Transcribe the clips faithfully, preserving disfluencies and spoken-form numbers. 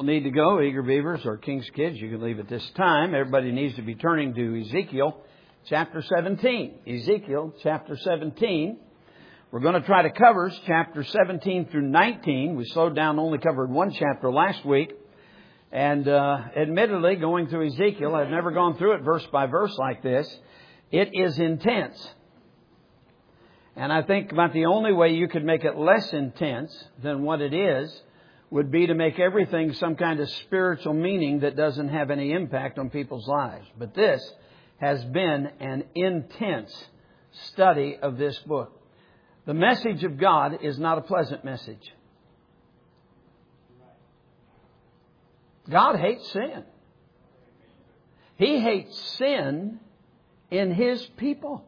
Need to go, Eager Beavers or King's Kids, you can leave at this time. Everybody needs to be turning to Ezekiel chapter seventeen. Ezekiel chapter seventeen. We're going to try to cover chapter seventeen through nineteen. We slowed down, only covered one chapter last week. And uh, admittedly, going through Ezekiel, I've never gone through it verse by verse like this. It is intense. And I think about the only way you could make it less intense than what it is would be to make everything some kind of spiritual meaning that doesn't have any impact on people's lives. But this has been an intense study of this book. The message of God is not a pleasant message. God hates sin. He hates sin in His people.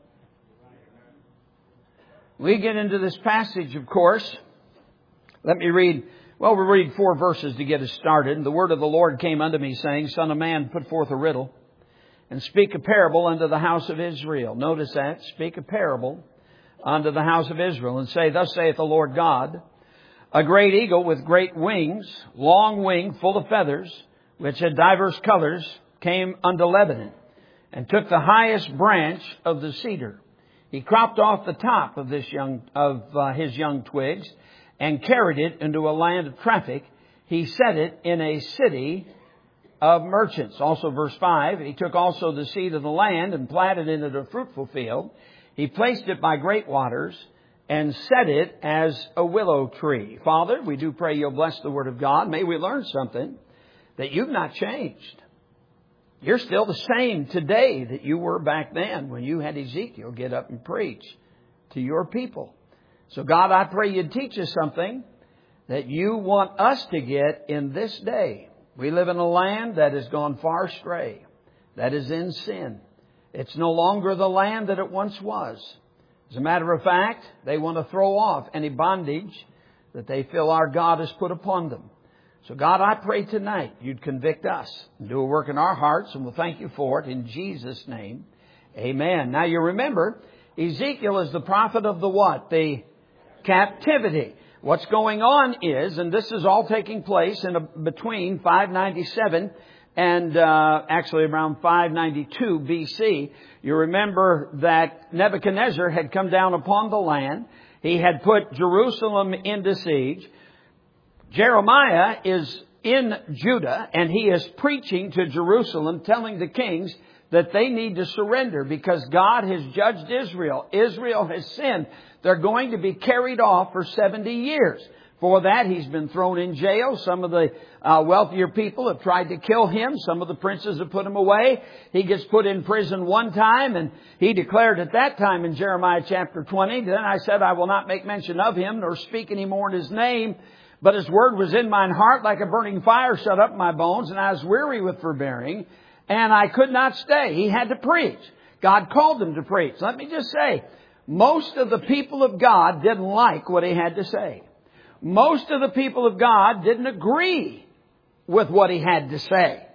We get into this passage, of course. Let me read... Well, we'll read four verses to get us started. The word of the Lord came unto me, saying, Son of man, put forth a riddle, and speak a parable unto the house of Israel. Notice that. Speak a parable unto the house of Israel, and say, Thus saith the Lord God, A great eagle with great wings, long wing, full of feathers, which had divers colors, came unto Lebanon, and took the highest branch of the cedar. He cropped off the top of this young of uh, his young twigs, and carried it into a land of traffic. He set it in a city of merchants. Also verse five, He took also the seed of the land and planted it in a fruitful field. He placed it by great waters and set it as a willow tree. Father, we do pray You'll bless the Word of God. May we learn something, that You've not changed. You're still the same today that you were back then when you had Ezekiel get up and preach to your people. So God, I pray You'd teach us something that You want us to get in this day. We live in a land that has gone far astray, that is in sin. It's no longer the land that it once was. As a matter of fact, they want to throw off any bondage that they feel our God has put upon them. So God, I pray tonight You'd convict us and do a work in our hearts, and we'll thank You for it in Jesus' name. Amen. Now you remember, Ezekiel is the prophet of the what? The captivity. What's going on is, and this is all taking place in a, between five ninety-seven and uh, actually around five ninety-two B C. You remember that Nebuchadnezzar had come down upon the land. He had put Jerusalem into siege. Jeremiah is in Judah, and he is preaching to Jerusalem, telling the kings that they need to surrender because God has judged Israel. Israel has sinned. They're going to be carried off for seventy years. For that, he's been thrown in jail. Some of the uh, wealthier people have tried to kill him. Some of the princes have put him away. He gets put in prison one time, and he declared at that time in Jeremiah chapter twenty, Then I said, I will not make mention of him, nor speak any more in his name. But his word was in mine heart like a burning fire shut up in my bones, and I was weary with forbearing, and I could not stay. He had to preach. God called him to preach. Let me just say, most of the people of God didn't like what he had to say. Most of the people of God didn't agree with what he had to say.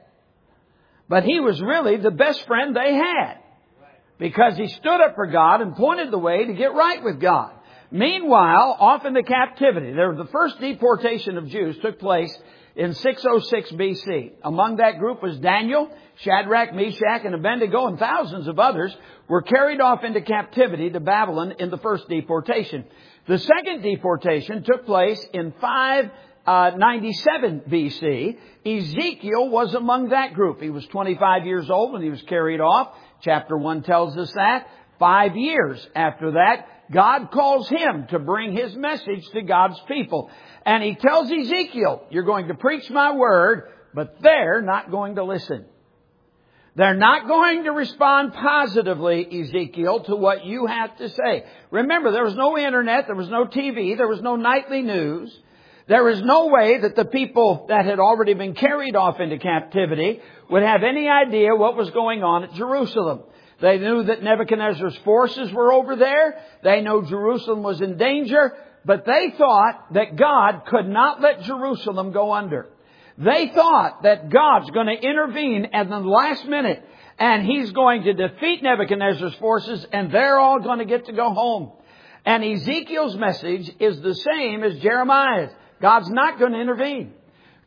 But he was really the best friend they had, because he stood up for God and pointed the way to get right with God. Meanwhile, off in the captivity, there, the first deportation of Jews took place in six oh six B C. Among that group was Daniel, Shadrach, Meshach, and Abednego, and thousands of others were carried off into captivity to Babylon in the first deportation. The second deportation took place in five ninety-seven B C. Ezekiel was among that group. He was twenty-five years old when he was carried off. Chapter one tells us that. Five years after that, God calls him to bring his message to God's people. And he tells Ezekiel, You're going to preach my word, but they're not going to listen. They're not going to respond positively, Ezekiel, to what you have to say. Remember, there was no internet, there was no T V, there was no nightly news. There was no way that the people that had already been carried off into captivity would have any idea what was going on at Jerusalem. They knew that Nebuchadnezzar's forces were over there. They knew Jerusalem was in danger. But they thought that God could not let Jerusalem go under. They thought that God's going to intervene at the last minute, and He's going to defeat Nebuchadnezzar's forces, and they're all going to get to go home. And Ezekiel's message is the same as Jeremiah's. God's not going to intervene.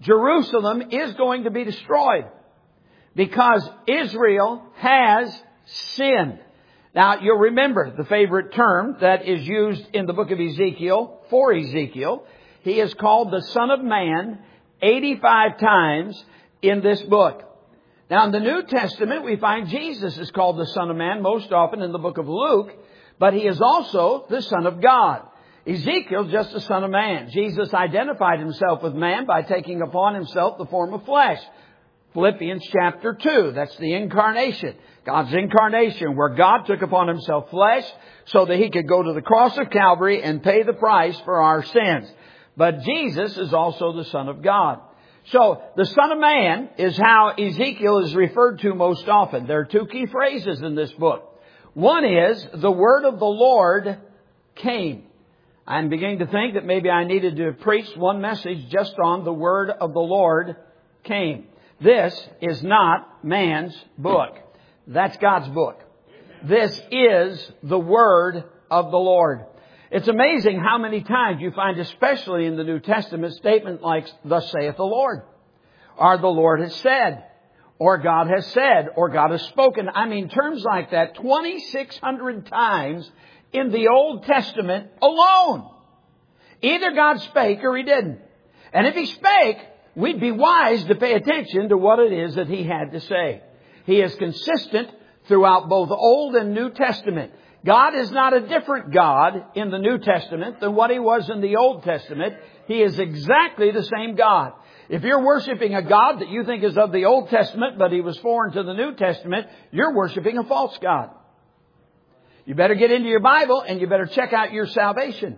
Jerusalem is going to be destroyed because Israel has sinned. Now, you'll remember the favorite term that is used in the book of Ezekiel for Ezekiel. He is called the Son of Man eighty-five times in this book. Now, in the New Testament, we find Jesus is called the Son of Man most often in the book of Luke, but He is also the Son of God. Ezekiel, just the Son of Man. Jesus identified Himself with man by taking upon Himself the form of flesh. Philippians chapter two, that's the incarnation. God's incarnation, where God took upon Himself flesh so that He could go to the cross of Calvary and pay the price for our sins. But Jesus is also the Son of God. So, the Son of Man is how Ezekiel is referred to most often. There are two key phrases in this book. One is, the word of the Lord came. I'm beginning to think that maybe I needed to preach one message just on the word of the Lord came. This is not man's book. That's God's book. This is the word of the Lord. It's amazing how many times you find, especially in the New Testament, statement like, thus saith the Lord, or the Lord has said, or God has said, or God has spoken. I mean, terms like that twenty-six hundred times in the Old Testament alone. Either God spake or He didn't. And if He spake, we'd be wise to pay attention to what it is that He had to say. He is consistent throughout both Old and New Testament. God is not a different God in the New Testament than what He was in the Old Testament. He is exactly the same God. If you're worshiping a God that you think is of the Old Testament, but He was foreign to the New Testament, you're worshiping a false God. You better get into your Bible and you better check out your salvation.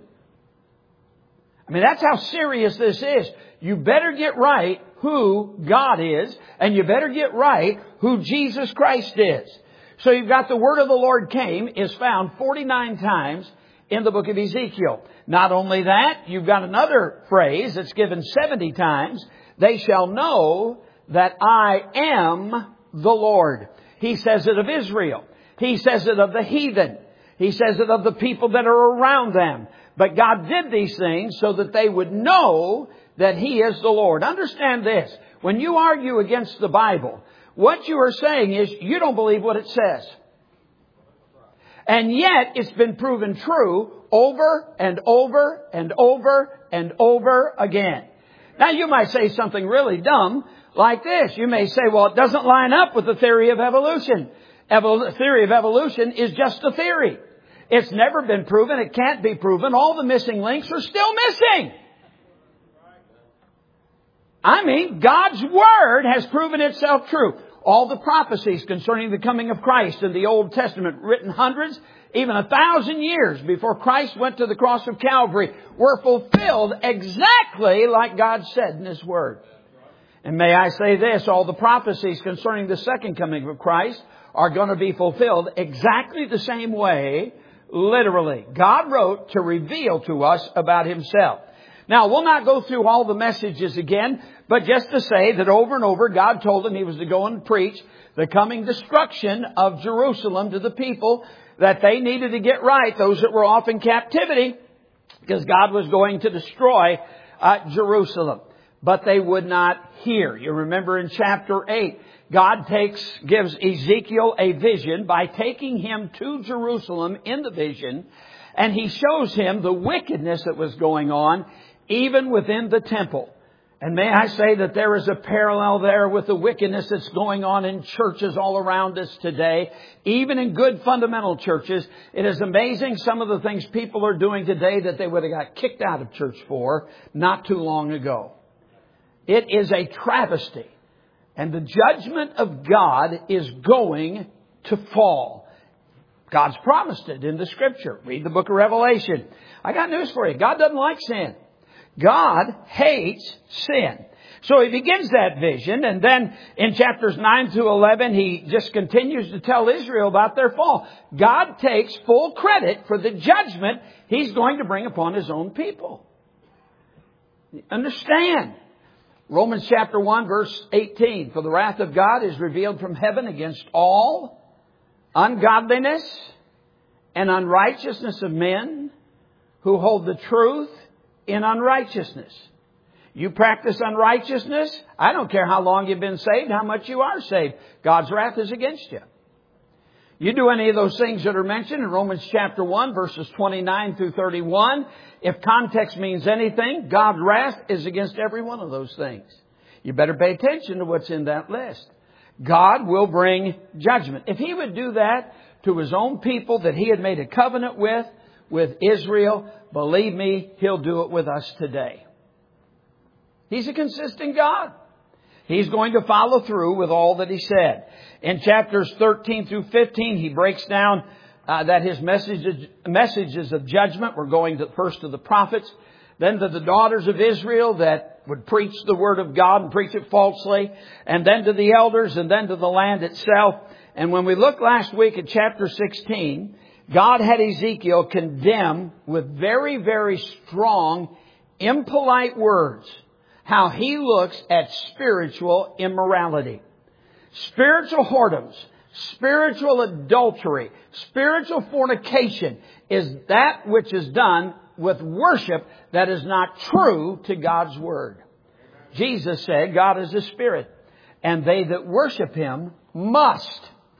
I mean, that's how serious this is. You better get right who God is, and you better get right who Jesus Christ is. So you've got the word of the Lord came is found forty-nine times in the book of Ezekiel. Not only that, you've got another phrase that's given seventy times. They shall know that I am the Lord. He says it of Israel. He says it of the heathen. He says it of the people that are around them. But God did these things so that they would know that He is the Lord. Understand this. When you argue against the Bible, what you are saying is you don't believe what it says. And yet it's been proven true over and over and over and over again. Now you might say something really dumb like this. You may say, well, it doesn't line up with the theory of evolution. The theory of evolution is just a theory. It's never been proven. It can't be proven. All the missing links are still missing. I mean, God's Word has proven itself true. All the prophecies concerning the coming of Christ in the Old Testament, written hundreds, even a thousand years before Christ went to the cross of Calvary, were fulfilled exactly like God said in His Word. And may I say this, all the prophecies concerning the second coming of Christ are going to be fulfilled exactly the same way, literally. God wrote to reveal to us about Himself. Now, we'll not go through all the messages again, but just to say that over and over, God told Him He was to go and preach the coming destruction of Jerusalem to the people, that they needed to get right, those that were off in captivity, because God was going to destroy uh, Jerusalem. But they would not hear. You remember in chapter eight, God takes, gives Ezekiel a vision by taking him to Jerusalem in the vision, and He shows him the wickedness that was going on even within the temple. And may I say that there is a parallel there with the wickedness that's going on in churches all around us today. Even in good fundamental churches, it is amazing some of the things people are doing today that they would have got kicked out of church for not too long ago. It is a travesty. And the judgment of God is going to fall. God's promised it in the Scripture. Read the book of Revelation. I got news for you. God doesn't like sin. God hates sin. So He begins that vision, and then in chapters nine through eleven, He just continues to tell Israel about their fall. God takes full credit for the judgment He's going to bring upon His own people. Understand. Romans chapter one, verse eighteen. For the wrath of God is revealed from heaven against all ungodliness and unrighteousness of men who hold the truth in unrighteousness. You practice unrighteousness. I don't care how long you've been saved, how much you are saved. God's wrath is against you. You do any of those things that are mentioned in Romans chapter one, verses twenty-nine through thirty-one. If context means anything, God's wrath is against every one of those things. You better pay attention to what's in that list. God will bring judgment. If He would do that to His own people that He had made a covenant with, with Israel, believe me, He'll do it with us today. He's a consistent God. He's going to follow through with all that He said. In chapters thirteen through fifteen, He breaks down uh, that His messages, messages of judgment were going to, first to the prophets, then to the daughters of Israel that would preach the Word of God and preach it falsely, and then to the elders, and then to the land itself. And when we looked last week at chapter sixteen, God had Ezekiel condemn with very, very strong, impolite words how he looks at spiritual immorality. Spiritual whoredoms, spiritual adultery, spiritual fornication is that which is done with worship that is not true to God's Word. Jesus said God is a spirit, and they that worship Him must,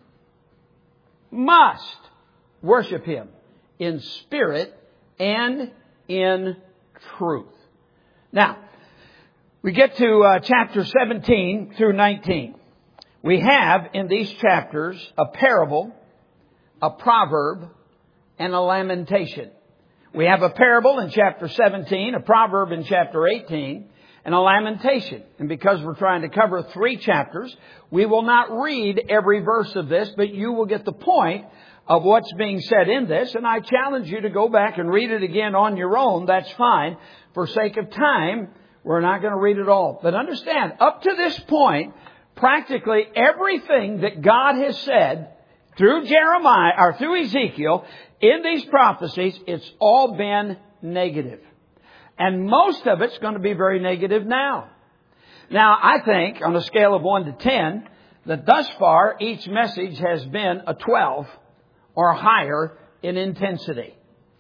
must worship Him in spirit and in truth. Now, we get to uh, chapter seventeen through nineteen. We have in these chapters a parable, a proverb, and a lamentation. We have a parable in chapter seventeen, a proverb in chapter eighteen, and a lamentation. And because we're trying to cover three chapters, we will not read every verse of this, but you will get the point of what's being said in this. And I challenge you to go back and read it again on your own. That's fine. For sake of time, we're not going to read it all. But understand, up to this point, practically everything that God has said through Jeremiah or through Ezekiel in these prophecies, it's all been negative. And most of it's going to be very negative now. Now, I think on a scale of one to ten, that thus far each message has been a twelve or higher in intensity.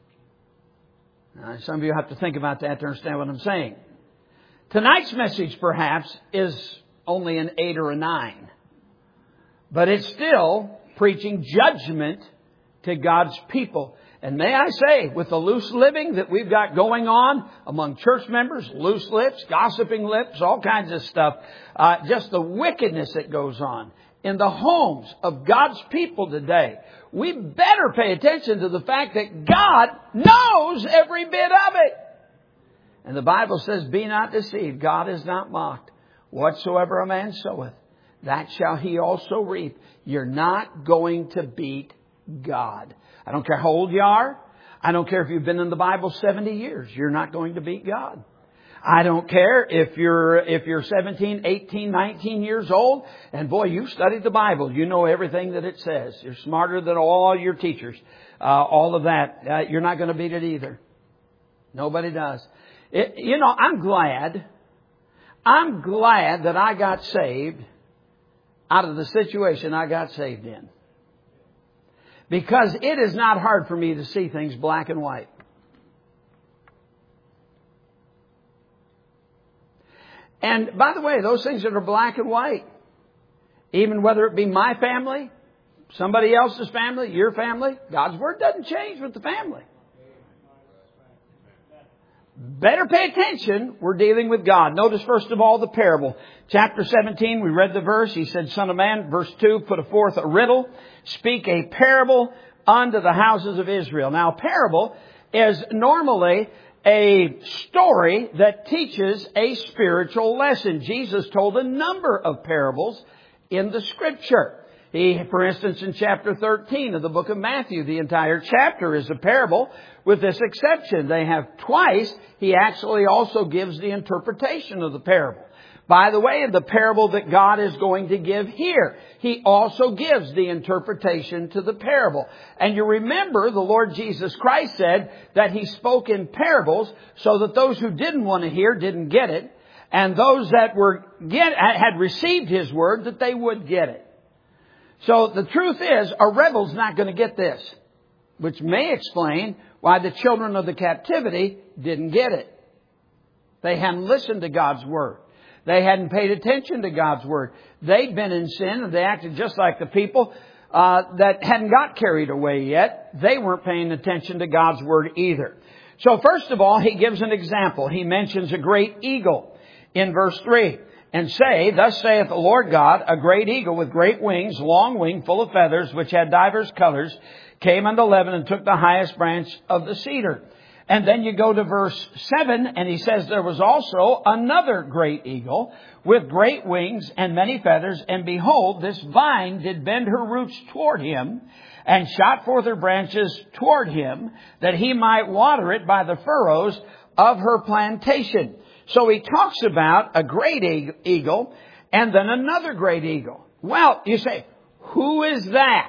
Now, some of you have to think about that to understand what I'm saying. Tonight's message, perhaps, is only an eight or a nine. But it's still preaching judgment to God's people. And may I say, with the loose living that we've got going on among church members, loose lips, gossiping lips, all kinds of stuff, uh, just the wickedness that goes on in the homes of God's people today, we better pay attention to the fact that God knows every bit of it. And the Bible says, be not deceived. God is not mocked. Whatsoever a man soweth, that shall he also reap. You're not going to beat God. I don't care how old you are. I don't care if you've been in the Bible seventy years. You're not going to beat God. I don't care if you're, if you're seventeen, eighteen, nineteen years old. And boy, you've studied the Bible. You know everything that it says. You're smarter than all your teachers. Uh, all of that. Uh, you're not going to beat it either. Nobody does. It, you know, I'm glad, I'm glad that I got saved out of the situation I got saved in. Because it is not hard for me to see things black and white. And by the way, those things that are black and white, even whether it be my family, somebody else's family, your family, God's Word doesn't change with the family. Better pay attention. We're dealing with God. Notice first of all the parable. Chapter seventeen, we read the verse. He said, Son of man, verse two, put forth a riddle. Speak a parable unto the houses of Israel. Now, a parable is normally a story that teaches a spiritual lesson. Jesus told a number of parables in the Scripture. He, for instance, in chapter thirteen of the book of Matthew, the entire chapter is a parable with this exception. They have twice, he actually also gives the interpretation of the parable. By the way, in the parable that God is going to give here, he also gives the interpretation to the parable. And you remember the Lord Jesus Christ said that he spoke in parables so that those who didn't want to hear didn't get it. And those that were get, had received his word, that they would get it. So the truth is, a rebel's not going to get this, which may explain why the children of the captivity didn't get it. They hadn't listened to God's Word. They hadn't paid attention to God's Word. They'd been in sin and they acted just like the people uh, that hadn't got carried away yet. They weren't paying attention to God's Word either. So first of all, he gives an example. He mentions a great eagle in verse three. And say, thus saith the Lord God, a great eagle with great wings, long wing, full of feathers, which had divers colors, came unto Lebanon and took the highest branch of the cedar. And then you go to verse seven, and he says, there was also another great eagle with great wings and many feathers. And behold, this vine did bend her roots toward him, and shot forth her branches toward him, that he might water it by the furrows of her plantation. So he talks about a great eagle and then another great eagle. Well, you say, who is that?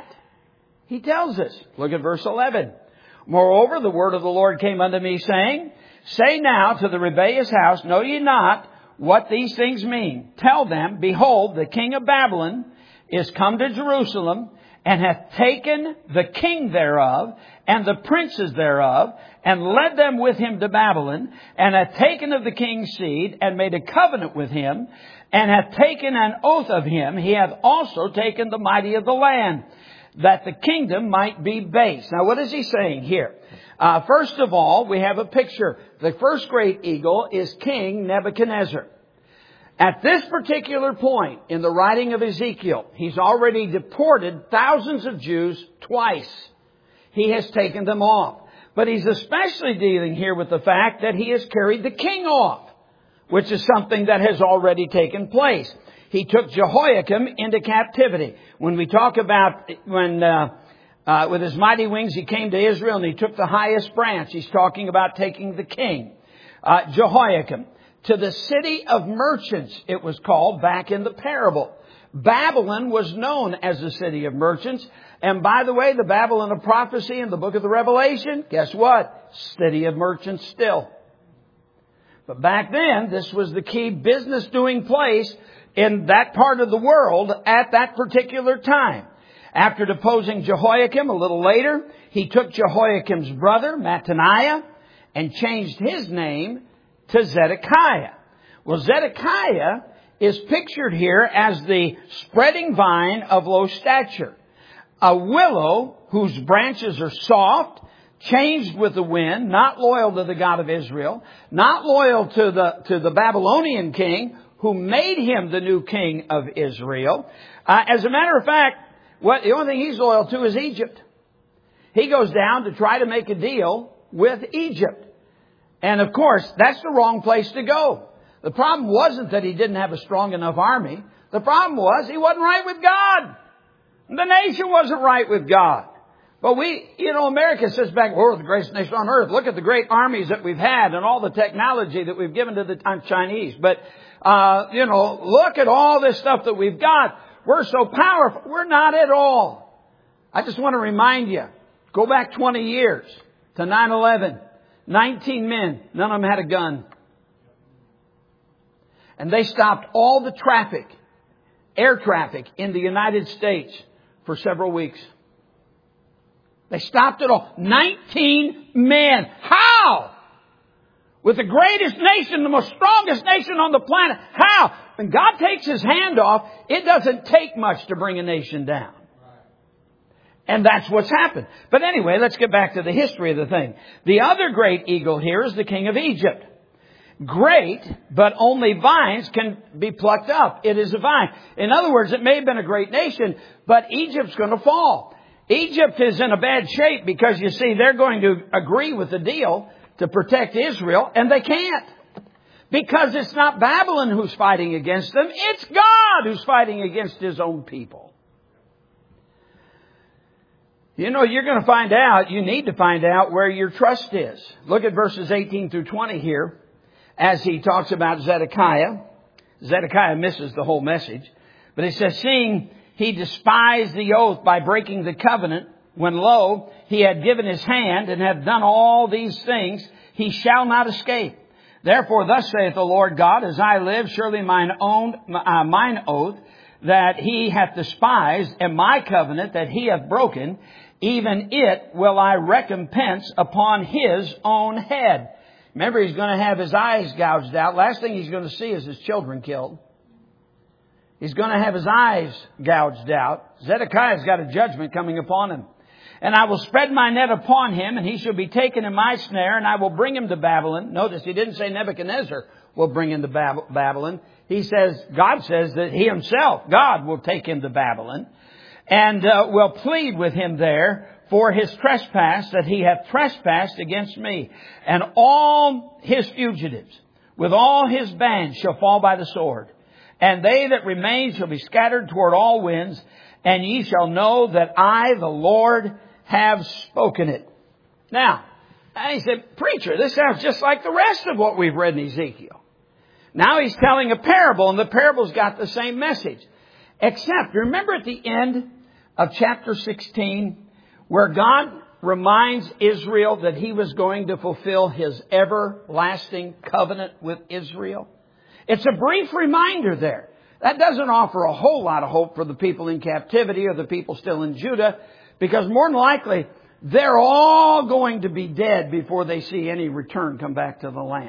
He tells us. Look at verse eleven. Moreover, the word of the Lord came unto me, saying, say now to the rebellious house, know ye not what these things mean? Tell them, behold, the king of Babylon is come to Jerusalem, and hath taken the king thereof, and the princes thereof, and led them with him to Babylon, and hath taken of the king's seed, and made a covenant with him, and hath taken an oath of him. He hath also taken the mighty of the land, that the kingdom might be base. Now, what is he saying here? Uh, first of all, we have a picture. The first great eagle is King Nebuchadnezzar. At this particular point in the writing of Ezekiel, he's already deported thousands of Jews twice. He has taken them off. But he's especially dealing here with the fact that he has carried the king off, which is something that has already taken place. He took Jehoiakim into captivity. When we talk about when uh, uh, with his mighty wings he came to Israel and he took the highest branch, he's talking about taking the king, uh, Jehoiakim. To the city of merchants, it was called back in the parable. Babylon was known as the city of merchants. And by the way, the Babylon of prophecy in the book of the Revelation, guess what? City of merchants still. But back then, this was the key business doing place in that part of the world at that particular time. After deposing Jehoiakim a little later, he took Jehoiakim's brother, Mattaniah, and changed his name to Zedekiah. Well, Zedekiah is pictured here as the spreading vine of low stature. A willow whose branches are soft, changed with the wind, not loyal to the God of Israel, not loyal to the, to the Babylonian king who made him the new king of Israel. Uh, as a matter of fact, what, the only thing he's loyal to is Egypt. He goes down to try to make a deal with Egypt. And of course, that's the wrong place to go. The problem wasn't that he didn't have a strong enough army. The problem was he wasn't right with God. The nation wasn't right with God. But we, you know, America sits back, oh, we're the greatest nation on earth. Look at the great armies that we've had and all the technology that we've given to the Chinese. But, uh, you know, look at all this stuff that we've got. We're so powerful. We're not at all. I just want to remind you, go back twenty years to nine eleven. nineteen men, none of them had a gun. And they stopped all the traffic, air traffic in the United States for several weeks. They stopped it all. nineteen men. How? With the greatest nation, the most strongest nation on the planet. How? When God takes His hand off, it doesn't take much to bring a nation down. And that's what's happened. But anyway, let's get back to the history of the thing. The other great eagle here is the king of Egypt. Great, but only vines can be plucked up. It is a vine. In other words, it may have been a great nation, but Egypt's going to fall. Egypt is in a bad shape because, you see, they're going to agree with the deal to protect Israel, and they can't. Because it's not Babylon who's fighting against them. It's God who's fighting against His own people. You know, you're going to find out, you need to find out where your trust is. Look at verses eighteen through twenty here as he talks about Zedekiah. Zedekiah misses the whole message. But it says, seeing he despised the oath by breaking the covenant, when lo, he had given his hand and had done all these things, he shall not escape. Therefore, thus saith the Lord God, as I live, surely mine own, uh, mine oath that he hath despised, and my covenant that he hath broken, even it will I recompense upon his own head. Remember, he's going to have his eyes gouged out. Last thing he's going to see is his children killed. He's going to have his eyes gouged out. Zedekiah's got a judgment coming upon him. And I will spread my net upon him, and he shall be taken in my snare, and I will bring him to Babylon. Notice he didn't say Nebuchadnezzar will bring him to Bab- Babylon. He says, God says that he himself, God, will take him to Babylon, and uh, will plead with him there for his trespass, that he hath trespassed against me. And all his fugitives, with all his bands, shall fall by the sword. And they that remain shall be scattered toward all winds, and ye shall know that I, the Lord, have spoken it. Now, and he said, preacher, this sounds just like the rest of what we've read in Ezekiel. Now he's telling a parable, and the parable's got the same message. Except, remember at the end of chapter sixteen, where God reminds Israel that he was going to fulfill his everlasting covenant with Israel? It's a brief reminder there. That doesn't offer a whole lot of hope for the people in captivity or the people still in Judah, because more than likely, they're all going to be dead before they see any return come back to the land.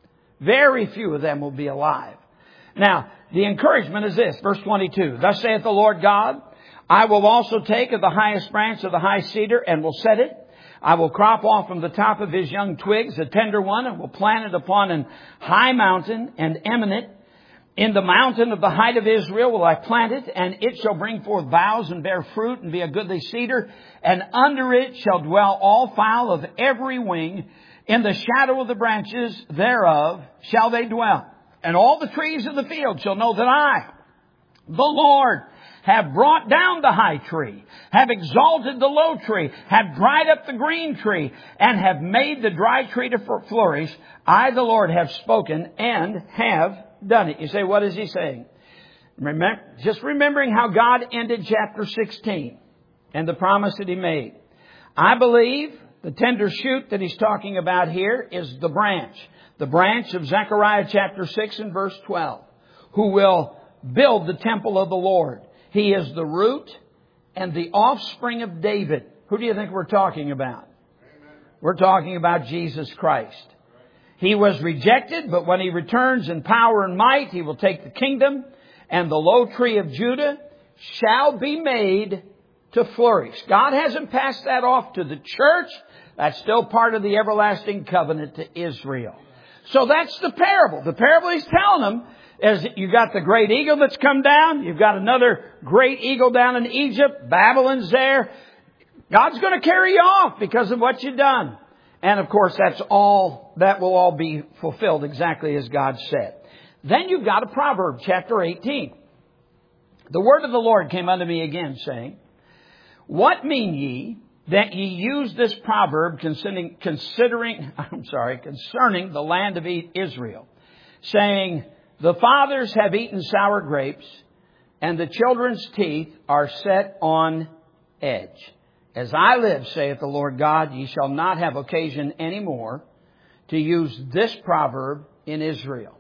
Very few of them will be alive. Now, the encouragement is this, verse twenty-two. Thus saith the Lord God, I will also take of the highest branch of the high cedar and will set it. I will crop off from the top of his young twigs a tender one, and will plant it upon an high mountain and eminent. In the mountain of the height of Israel will I plant it, and it shall bring forth boughs and bear fruit and be a goodly cedar. And under it shall dwell all fowl of every wing. In the shadow of the branches thereof shall they dwell. And all the trees of the field shall know that I, the Lord, have brought down the high tree, have exalted the low tree, have dried up the green tree, and have made the dry tree to flourish. I, the Lord, have spoken and have done it. You say, what is he saying? Remember, just remembering how God ended chapter sixteen and the promise that he made. I believe the tender shoot that he's talking about here is the branch. The branch of Zechariah chapter six and verse twelve. Who will build the temple of the Lord. He is the root and the offspring of David. Who do you think we're talking about? Amen. We're talking about Jesus Christ. He was rejected, but when he returns in power and might, he will take the kingdom, and the low tree of Judah shall be made to flourish. God hasn't passed that off to the church. That's still part of the everlasting covenant to Israel. So that's the parable. The parable he's telling them is you've got the great eagle that's come down. You've got another great eagle down in Egypt. Babylon's there. God's going to carry you off because of what you've done. And of course, that's all, that will all be fulfilled exactly as God said. Then you've got a proverb, chapter eighteen. The word of the Lord came unto me again, saying, what mean ye that ye use this proverb concerning, considering, I'm sorry, concerning the land of Israel, saying, the fathers have eaten sour grapes, and the children's teeth are set on edge. As I live, saith the Lord God, ye shall not have occasion any more to use this proverb in Israel.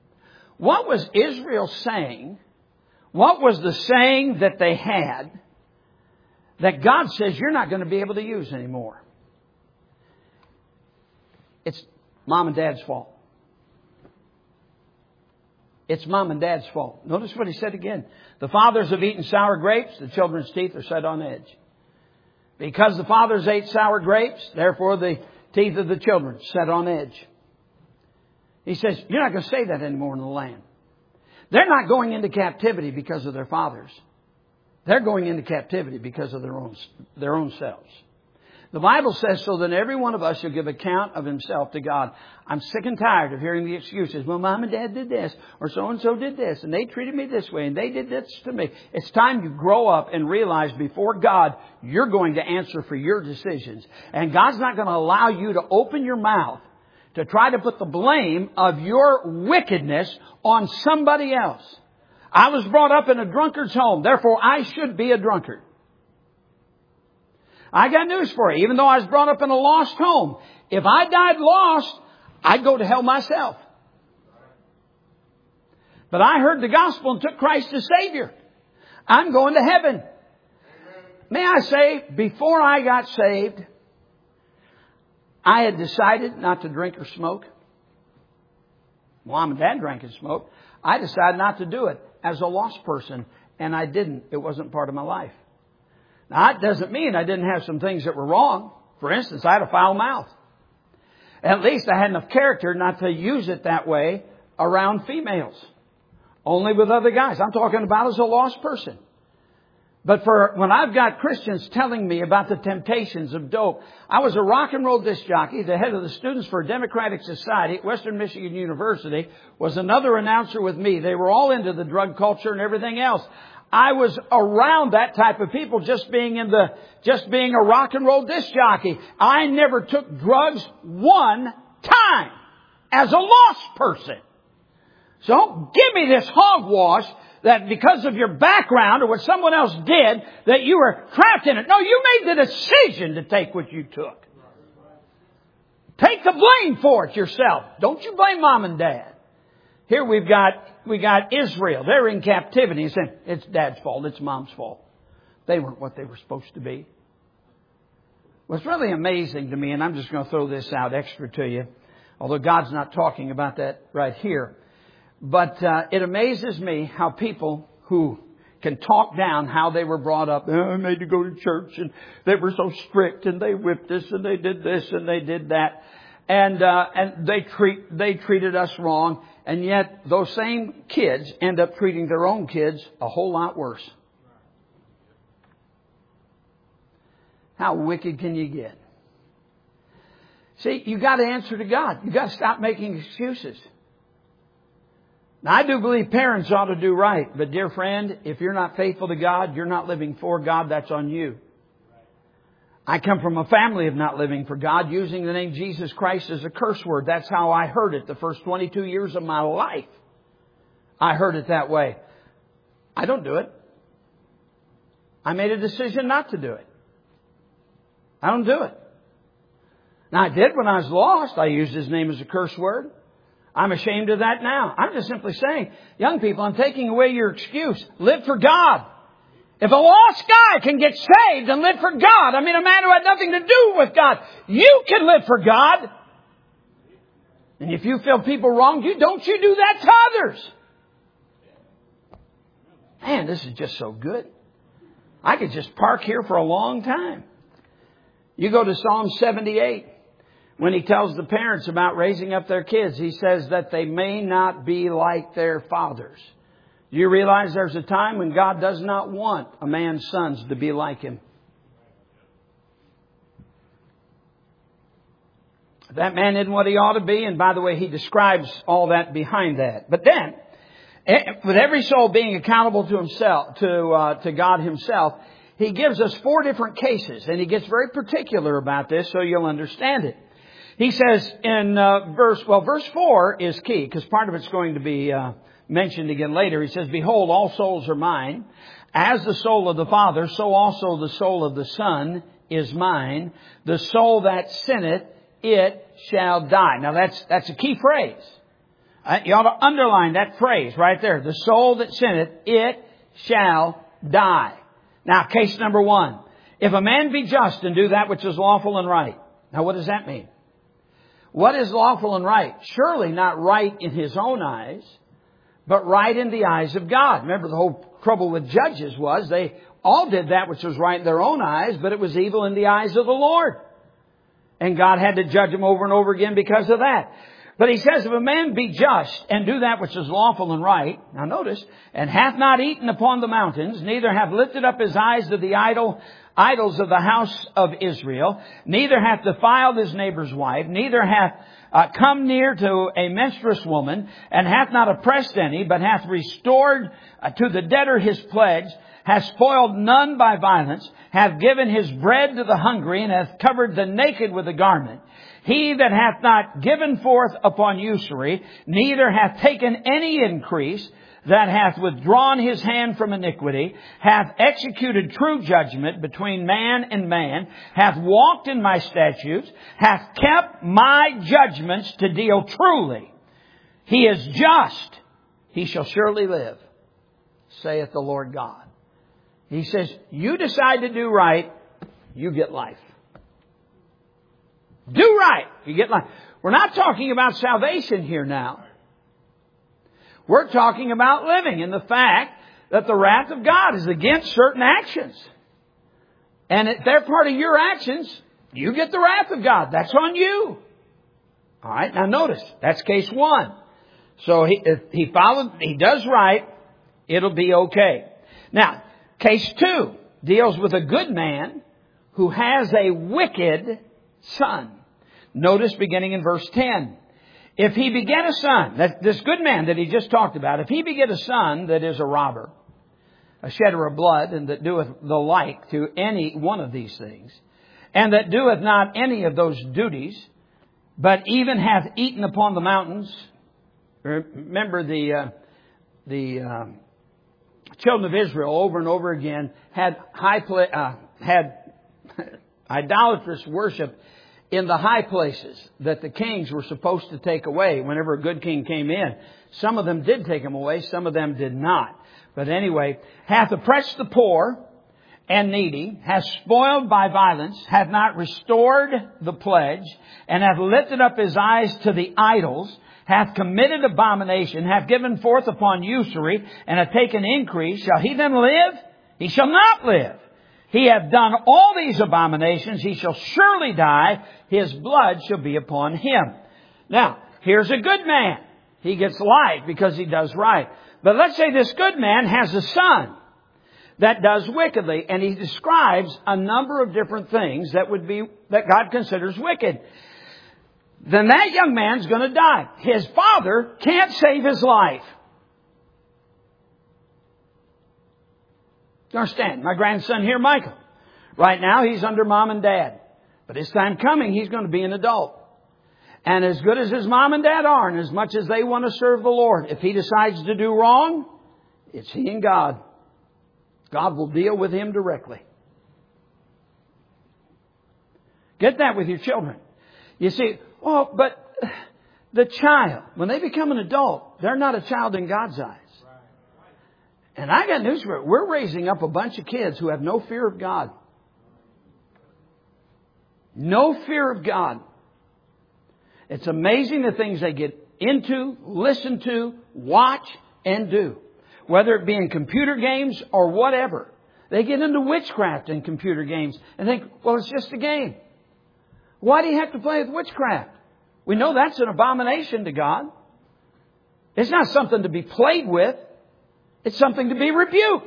What was Israel saying? What was the saying that they had that God says you're not going to be able to use anymore? It's mom and dad's fault. It's mom and dad's fault. Notice what he said again. The fathers have eaten sour grapes, the children's teeth are set on edge. Because the fathers ate sour grapes, therefore the teeth of the children set on edge. He says, you're not going to say that anymore in the land. They're not going into captivity because of their fathers. They're going into captivity because of their own, their own selves. The Bible says, so that every one of us shall give account of himself to God. I'm sick and tired of hearing the excuses. Well, mom and dad did this, or so-and-so did this, and they treated me this way, and they did this to me. It's time you grow up and realize before God, you're going to answer for your decisions. And God's not going to allow you to open your mouth to try to put the blame of your wickedness on somebody else. I was brought up in a drunkard's home, therefore I should be a drunkard. I got news for you. Even though I was brought up in a lost home, if I died lost, I'd go to hell myself. But I heard the gospel and took Christ as Savior. I'm going to heaven. May I say, before I got saved, I had decided not to drink or smoke. Mom and Dad drank and smoked. I decided not to do it as a lost person, and I didn't. It wasn't part of my life. Now, that doesn't mean I didn't have some things that were wrong. For instance, I had a foul mouth. At least I had enough character not to use it that way around females. Only with other guys. I'm talking about as a lost person. But for when I've got Christians telling me about the temptations of dope. I was a rock and roll disc jockey, the head of the Students for a Democratic Society at Western Michigan University, was another announcer with me. They were all into the drug culture and everything else. I was around that type of people just being in the, just being a rock and roll disc jockey. I never took drugs one time as a lost person. So don't give me this hogwash that because of your background or what someone else did, that you were trapped in it. No, you made the decision to take what you took. Take the blame for it yourself. Don't you blame Mom and Dad. Here we've got, we got Israel. They're in captivity. He's saying, it's Dad's fault. It's Mom's fault. They weren't what they were supposed to be. What's really amazing to me, and I'm just going to throw this out extra to you, although God's not talking about that right here. But uh, it amazes me how people who can talk down how they were brought up, oh, I made to go to church and they were so strict and they whipped us and they did this and they did that. And uh, and they treat they treated us wrong. And yet those same kids end up treating their own kids a whole lot worse. How wicked can you get? See, you got to answer to God. You got to stop making excuses. Now, I do believe parents ought to do right. But dear friend, if you're not faithful to God, you're not living for God, that's on you. I come from a family of not living for God, using the name Jesus Christ as a curse word. That's how I heard it the first twenty-two years of my life. I heard it that way. I don't do it. I made a decision not to do it. I don't do it. Now, I did when I was lost. I used His name as a curse word. I'm ashamed of that now. I'm just simply saying, young people, I'm taking away your excuse. Live for God. If a lost guy can get saved and live for God, I mean a man who had nothing to do with God, you can live for God. And if you feel people wronged you, don't you do that to others. Man, this is just so good. I could just park here for a long time. You go to Psalm seventy-eight. When he tells the parents about raising up their kids, he says that they may not be like their fathers. Do you realize there's a time when God does not want a man's sons to be like him? That man isn't what he ought to be. And by the way, he describes all that behind that. But then, with every soul being accountable to himself, to, uh, to God himself, he gives us four different cases. And he gets very particular about this so you'll understand it. He says in uh, verse, well, verse four is key because part of it's going to be uh, mentioned again later. He says, behold, all souls are mine. As the soul of the Father, so also the soul of the Son is mine. The soul that sinneth, it shall die. Now that's, that's a key phrase. Uh, you ought to underline that phrase right there. The soul that sinneth, it shall die. Now, case number one. If a man be just and do that which is lawful and right. Now, what does that mean? What is lawful and right? Surely not right in his own eyes, but right in the eyes of God. Remember, the whole trouble with judges was they all did that which was right in their own eyes, but it was evil in the eyes of the Lord. And God had to judge them over and over again because of that. But he says, if a man be just and do that which is lawful and right, now notice, and hath not eaten upon the mountains, neither hath lifted up his eyes to the idol, idols of the house of Israel, neither hath defiled his neighbor's wife, neither hath uh, come near to a menstruous woman, and hath not oppressed any, but hath restored uh, to the debtor his pledge, hath spoiled none by violence, hath given his bread to the hungry, and hath covered the naked with a garment. He that hath not given forth upon usury, neither hath taken any increase, that hath withdrawn his hand from iniquity, hath executed true judgment between man and man, hath walked in my statutes, hath kept my judgments to deal truly. He is just. He shall surely live, saith the Lord God. He says, you decide to do right, you get life. Do right, you get life. We're not talking about salvation here now. We're talking about living and the fact that the wrath of God is against certain actions. And if they're part of your actions, you get the wrath of God. That's on you. All right. Now notice, that's case one. So he, if he followed, he does right, it'll be okay. Now, case two deals with a good man who has a wicked son. Notice beginning in verse ten. If he beget a son, that this good man that he just talked about, if he beget a son that is a robber, a shedder of blood, and that doeth the like to any one of these things, and that doeth not any of those duties, but even hath eaten upon the mountains. Remember the uh, the uh, children of Israel over and over again had high pla- uh, had idolatrous worship in the high places that the kings were supposed to take away whenever a good king came in. Some of them did take them away, some of them did not. But anyway, hath oppressed the poor and needy, hath spoiled by violence, hath not restored the pledge, and hath lifted up his eyes to the idols, hath committed abomination, hath given forth upon usury, and hath taken increase. Shall he then live? He shall not live. He hath done all these abominations. He shall surely die. His blood shall be upon him. Now, here's a good man. He gets life because he does right. But let's say this good man has a son that does wickedly, and he describes a number of different things that would be, that God considers wicked. Then that young man's going to die. His father can't save his life. You understand? My grandson here, Michael. Right now, he's under mom and dad. But his time coming, he's going to be an adult. And as good as his mom and dad are, and as much as they want to serve the Lord, if he decides to do wrong, it's he and God. God will deal with him directly. Get that with your children. You see, oh, but the child, when they become an adult, they're not a child in God's eyes. And I got news for you. We're raising up a bunch of kids who have no fear of God. No fear of God. It's amazing the things they get into, listen to, watch, and do. Whether it be in computer games or whatever. They get into witchcraft in computer games and think, well, it's just a game. Why do you have to play with witchcraft? We know that's an abomination to God. It's not something to be played with. It's something to be rebuked.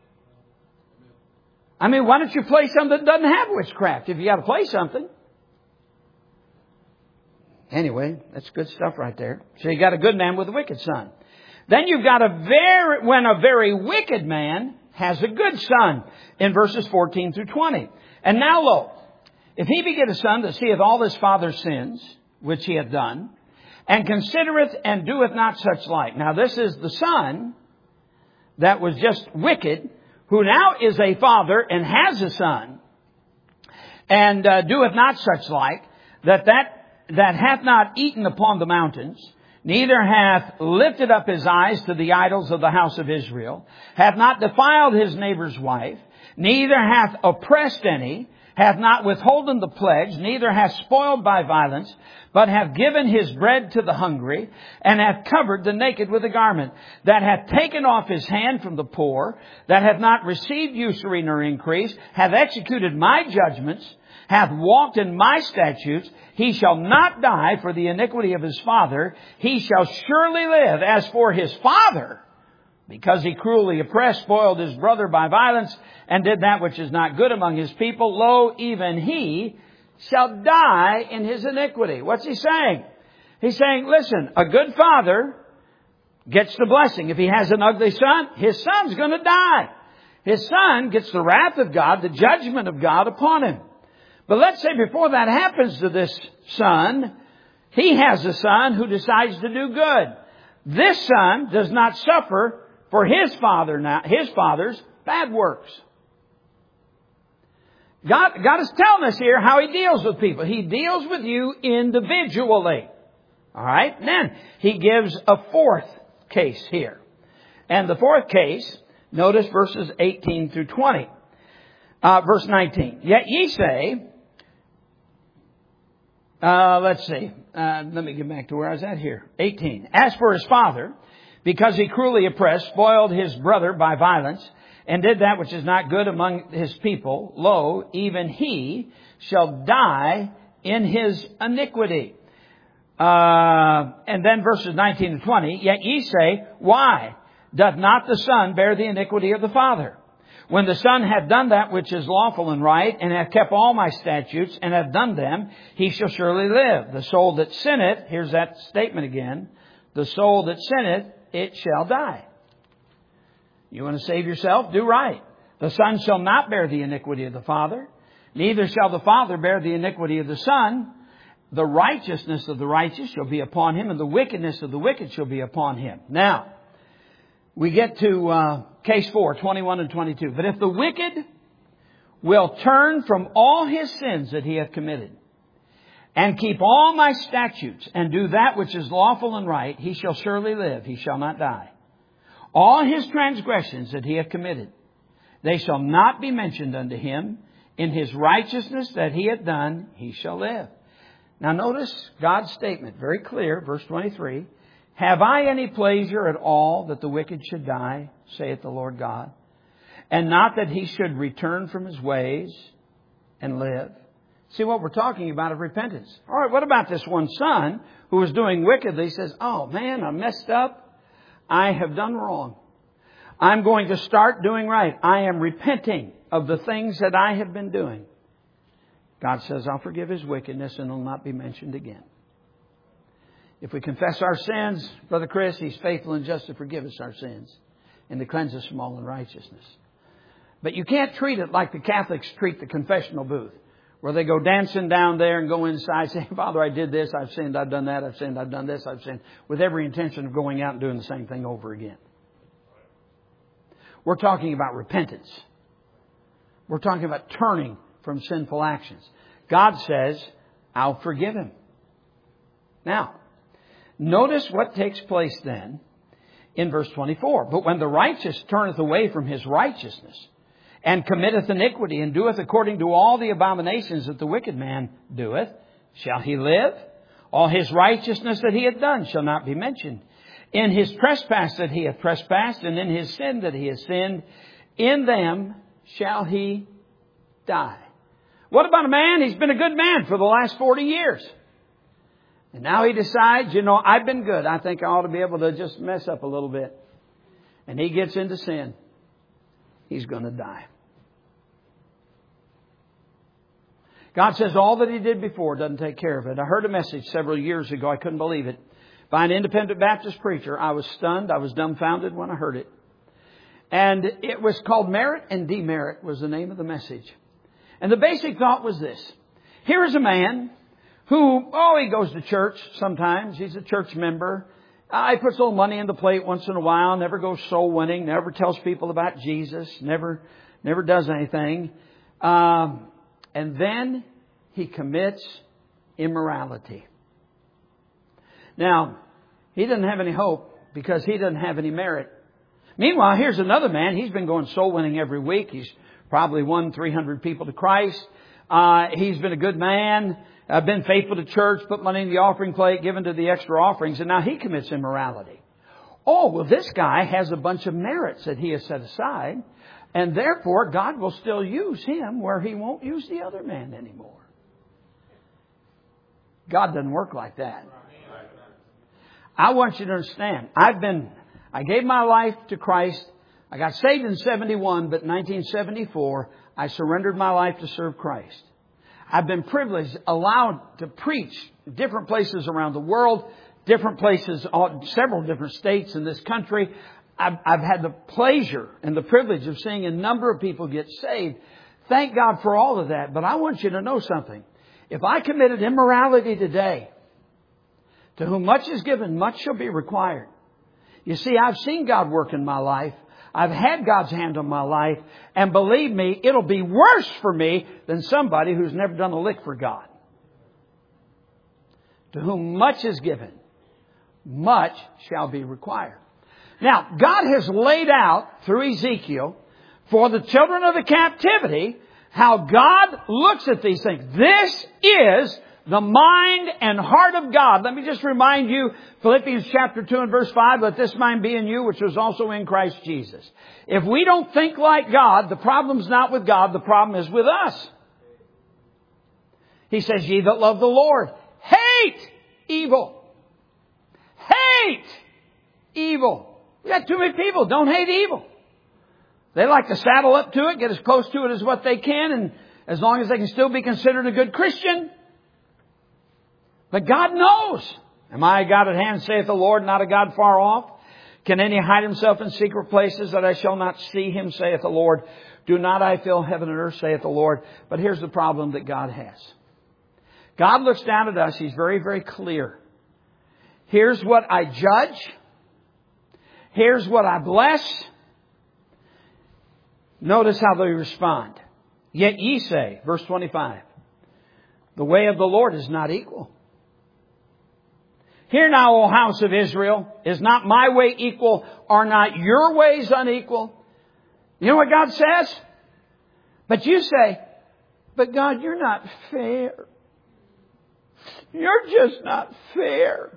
I mean, why don't you play something that doesn't have witchcraft if you got to play something? Anyway, that's good stuff right there. So you got a good man with a wicked son. Then you've got a very, when a very wicked man has a good son in verses fourteen through twenty. And now lo, if he beget a son that seeth all his father's sins, which he hath done, and considereth and doeth not such like. Now this is the son that was just wicked, who now is a father and has a son, and uh, doeth not such like, that that that hath not eaten upon the mountains, neither hath lifted up his eyes to the idols of the house of Israel, hath not defiled his neighbor's wife, neither hath oppressed any, hath not withholden the pledge, neither hath spoiled by violence, but hath given his bread to the hungry, and hath covered the naked with a garment, that hath taken off his hand from the poor, that hath not received usury nor increase, hath executed my judgments, hath walked in my statutes, he shall not die for the iniquity of his father, he shall surely live. As for his father, because he cruelly oppressed, spoiled his brother by violence, and did that which is not good among his people, lo, even he shall die in his iniquity. What's he saying? He's saying, listen, a good father gets the blessing. If he has an ugly son, his son's going to die. His son gets the wrath of God, the judgment of God upon him. But let's say before that happens to this son, he has a son who decides to do good. This son does not suffer for his father now, his father's bad works. God, God is telling us here how He deals with people. He deals with you individually. All right? And then He gives a fourth case here. And the fourth case, notice verses eighteen through twenty. Uh, verse nineteen. Yet ye say, uh, let's see. Uh, let me get back to where I was at here. eighteen. As for his father, because he cruelly oppressed, spoiled his brother by violence, and did that which is not good among his people, lo, even he shall die in his iniquity. Uh, and then verses nineteen and twenty, yet ye say, why doth not the Son bear the iniquity of the Father? When the Son hath done that which is lawful and right, and hath kept all my statutes, and hath done them, he shall surely live. The soul that sinneth, here's that statement again, the soul that sinneth, it shall die. You want to save yourself? Do right. The Son shall not bear the iniquity of the Father, neither shall the Father bear the iniquity of the Son. The righteousness of the righteous shall be upon him, and the wickedness of the wicked shall be upon him. Now, we get to uh, case four, twenty-one and twenty-two. But if the wicked will turn from all his sins that he hath committed, and keep all my statutes, and do that which is lawful and right, he shall surely live, he shall not die. All his transgressions that he hath committed, they shall not be mentioned unto him. In his righteousness that he hath done, he shall live. Now notice God's statement, very clear, verse twenty-three. Have I any pleasure at all that the wicked should die, saith the Lord God, and not that he should return from his ways and live? See, what we're talking about is repentance. All right, what about this one son who was doing wickedly? He says, oh man, I messed up. I have done wrong. I'm going to start doing right. I am repenting of the things that I have been doing. God says, I'll forgive his wickedness and it'll not be mentioned again. If we confess our sins, Brother Chris, he's faithful and just to forgive us our sins and to cleanse us from all unrighteousness. But you can't treat it like the Catholics treat the confessional booth, where they go dancing down there and go inside saying, Father, I did this, I've sinned, I've done that, I've sinned, I've done this, I've sinned, with every intention of going out and doing the same thing over again. We're talking about repentance. We're talking about turning from sinful actions. God says, I'll forgive him. Now, notice what takes place then in verse twenty-four. But when the righteous turneth away from his righteousness, and committeth iniquity, and doeth according to all the abominations that the wicked man doeth, shall he live? All his righteousness that he hath done shall not be mentioned. In his trespass that he hath trespassed, and in his sin that he hath sinned, in them shall he die. What about a man? He's been a good man for the last forty years. And now he decides, you know, I've been good. I think I ought to be able to just mess up a little bit. And he gets into sin. He's going to die. God says all that he did before doesn't take care of it. I heard a message several years ago. I couldn't believe it. By an independent Baptist preacher. I was stunned. I was dumbfounded when I heard it. And it was called Merit and Demerit was the name of the message. And the basic thought was this. Here is a man who, oh, he goes to church sometimes. He's a church member. Uh, he puts a little money in the plate once in a while. Never goes soul winning. Never tells people about Jesus. Never, never does anything. Um, and then he commits immorality. Now, he doesn't have any hope because he doesn't have any merit. Meanwhile, here's another man. He's been going soul winning every week. He's probably won three hundred people to Christ. Uh, he's been a good man. Uh, been faithful to church, put money in the offering plate, given to the extra offerings, and now he commits immorality. Oh, well, this guy has a bunch of merits that he has set aside, and therefore God will still use him where he won't use the other man anymore. God doesn't work like that. I want you to understand, I've been, I gave my life to Christ. I got saved in seventy-one, but in nineteen seventy-four, I surrendered my life to serve Christ. I've been privileged, allowed to preach different places around the world, different places, several different states in this country. I've, I've had the pleasure and the privilege of seeing a number of people get saved. Thank God for all of that. But I want you to know something. If I committed immorality today, to whom much is given, much shall be required. You see, I've seen God work in my life. I've had God's hand on my life. And believe me, it'll be worse for me than somebody who's never done a lick for God. To whom much is given, much shall be required. Now, God has laid out through Ezekiel for the children of the captivity how God looks at these things. This is the mind and heart of God. Let me just remind you, Philippians chapter two and verse five, let this mind be in you, which was also in Christ Jesus. If we don't think like God, the problem's not with God, the problem is with us. He says, ye that love the Lord, hate evil. Hate evil. We got too many people don't hate evil. They like to saddle up to it, get as close to it as what they can, and as long as they can still be considered a good Christian. But God knows. Am I a God at hand, saith the Lord, not a God far off? Can any hide himself in secret places that I shall not see him, saith the Lord? Do not I fill heaven and earth, saith the Lord? But here's the problem that God has. God looks down at us. He's very, very clear. Here's what I judge. Here's what I bless. Notice how they respond. Yet ye say, verse twenty-five, the way of the Lord is not equal. Hear now, O house of Israel, is not my way equal? Are not your ways unequal? You know what God says? But you say, but God, you're not fair. You're just not fair.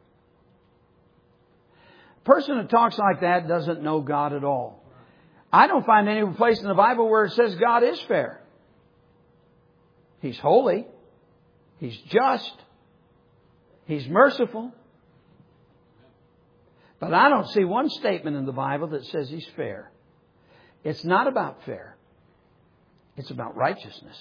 A person that talks like that doesn't know God at all. I don't find any place in the Bible where it says God is fair. He's holy. He's just. He's merciful. But I don't see one statement in the Bible that says He's fair. It's not about fair. It's about righteousness.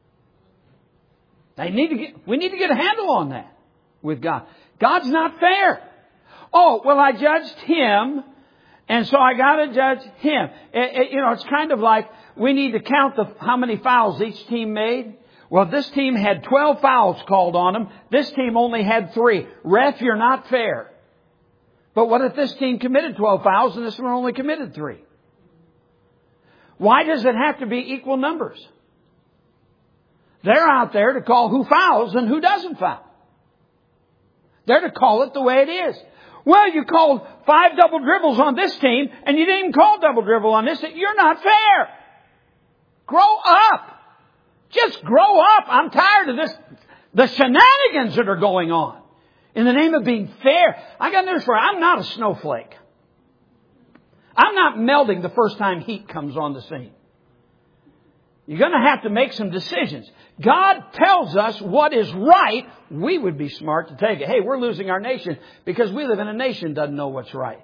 They need to get, we need to get a handle on that with God. God's not fair. Oh, well, I judged him, and so I got to judge him. It, it, you know, it's kind of like we need to count the how many fouls each team made. Well, this team had twelve fouls called on them. This team only had three. Ref, you're not fair. But what if this team committed twelve fouls and this one only committed three? Why does it have to be equal numbers? They're out there to call who fouls and who doesn't foul. They're to call it the way it is. Well, you called five double dribbles on this team and you didn't even call double dribble on this. You're not fair. Grow up. Just grow up. I'm tired of this, the shenanigans that are going on in the name of being fair. I got news for you. I'm not a snowflake. I'm not melting the first time heat comes on the scene. You're going to have to make some decisions. God tells us what is right. We would be smart to take it. Hey, we're losing our nation because we live in a nation that doesn't know what's right.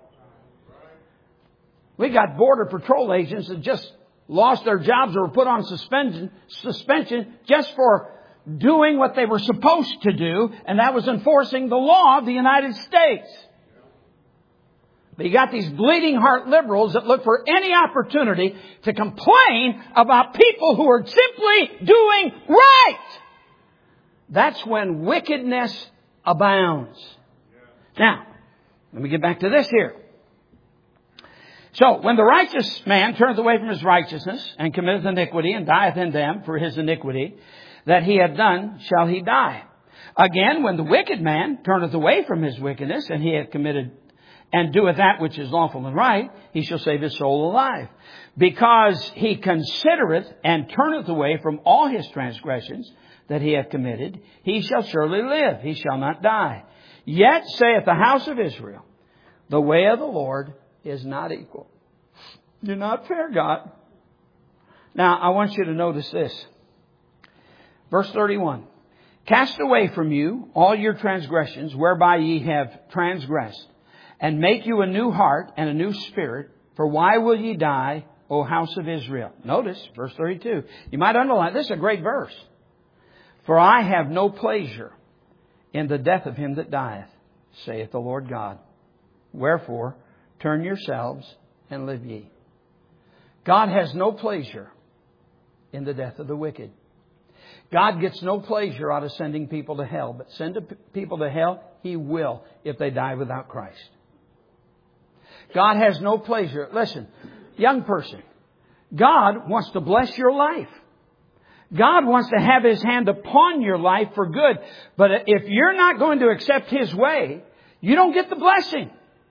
We got border patrol agents that just lost their jobs or were put on suspension, suspension just for doing what they were supposed to do, and that was enforcing the law of the United States. But you got these bleeding heart liberals that look for any opportunity to complain about people who are simply doing right. That's when wickedness abounds. Now, let me get back to this here. So, when the righteous man turneth away from his righteousness and committeth iniquity and dieth in them for his iniquity that he had done, shall he die. Again, when the wicked man turneth away from his wickedness and he hath committed and doeth that which is lawful and right, he shall save his soul alive. Because he considereth and turneth away from all his transgressions that he hath committed, he shall surely live, he shall not die. Yet saith the house of Israel, the way of the Lord is not equal. You're not fair, God. Now, I want you to notice this. Verse thirty-one. Cast away from you all your transgressions, whereby ye have transgressed, and make you a new heart and a new spirit. For why will ye die, O house of Israel? Notice, verse thirty-two. You might underline, this is a great verse. For I have no pleasure in the death of him that dieth, saith the Lord God. Wherefore, turn yourselves and live ye. God has no pleasure in the death of the wicked. God gets no pleasure out of sending people to hell. But send people to hell, He will if they die without Christ. God has no pleasure. Listen, young person, God wants to bless your life. God wants to have His hand upon your life for good. But if you're not going to accept His way, you don't get the blessing.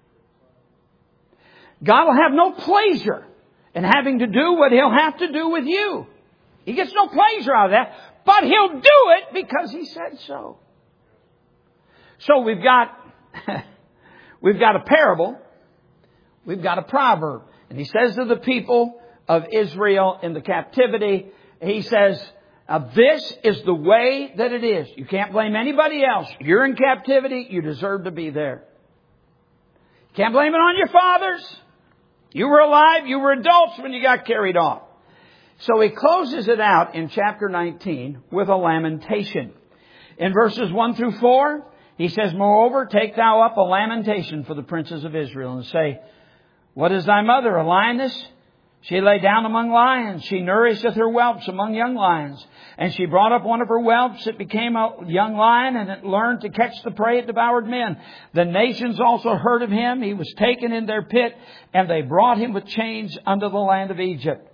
God will have no pleasure in having to do what He'll have to do with you. He gets no pleasure out of that. but He'll do it because He said so. So we've got, we've got a parable. We've got a proverb. And He says to the people of Israel in the captivity, He says, uh, this is the way that it is. You can't blame anybody else. You're in captivity. You deserve to be there. You can't blame it on your fathers. You were alive. You were adults when you got carried off. So He closes it out in chapter nineteen with a lamentation. In verses one through four, He says, moreover, take thou up a lamentation for the princes of Israel and say, what is thy mother, a lioness? She lay down among lions. She nourisheth her whelps among young lions. And she brought up one of her whelps. It became a young lion, and it learned to catch the prey. It devoured men. The nations also heard of him. He was taken in their pit, and they brought him with chains unto the land of Egypt.